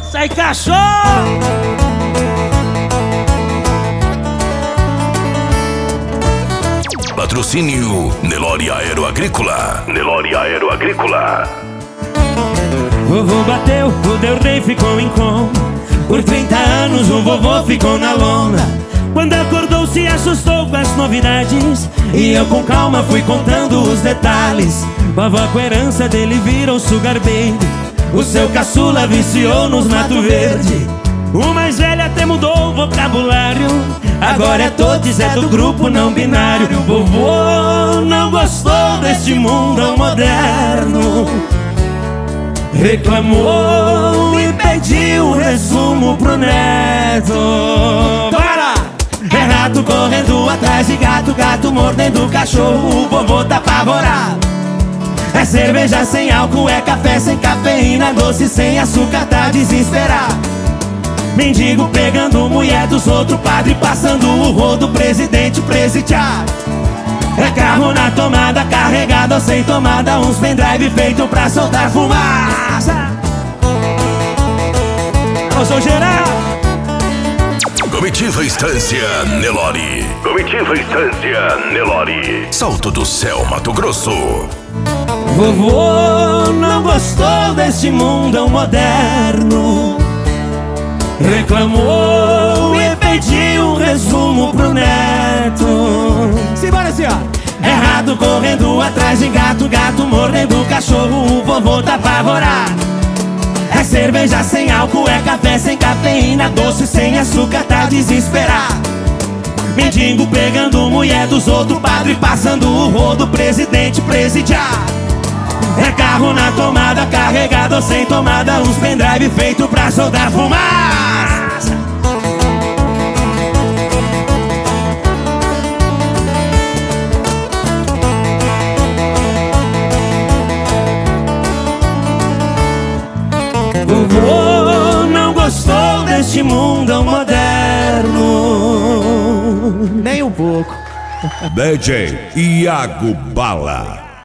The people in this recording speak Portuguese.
Sai, cachorro! Patrocínio Nelore Aeroagrícola. Nelore Aeroagrícola. Vovô bateu, o Del Rey ficou em coma. Por 30 anos o vovô ficou na lona. Quando acordou se assustou com as novidades, e eu com calma fui contando os detalhes. Vovó com a herança dele virou sugar baby. O seu caçula viciou nos Mato Verde. O mais velho até mudou o vocabulário. Agora é todos, é do grupo não binário. Vovô não gostou deste mundo moderno, reclamou e pediu resumo pro neto. Para! É rato correndo atrás de gato, gato mordendo cachorro. O vovô tá apavorado. É cerveja sem álcool, é café sem cafeína, doce sem açúcar, tá desesperado. Mendigo pegando mulher dos outros, padre passando o rodo, presidente presidiário. É carro na tomada, carregado ou sem tomada, uns pendrive feito pra soltar fumaça. Eu sou Geraldo. Comitiva Estância Nelore. Comitiva Estância Nelore. Salto do Céu, Mato Grosso. Vovô não gostou deste mundo moderno, reclamou e pediu um resumo pro neto. Simbora, senhora! É rato correndo atrás de gato, gato mordendo cachorro. O vovô tá apavorado. É cerveja sem álcool, é café sem cafeína, doce sem açúcar, tá desesperado. Mendigo pegando mulher dos outros, padre passando o rodo, presidente presidiário. É carro na tomada, carregado ou sem tomada, uns pendrive feito pra soltar fumaça. Vovô não gostou deste mundo moderno, Nem um pouco. DJ Iago Bala.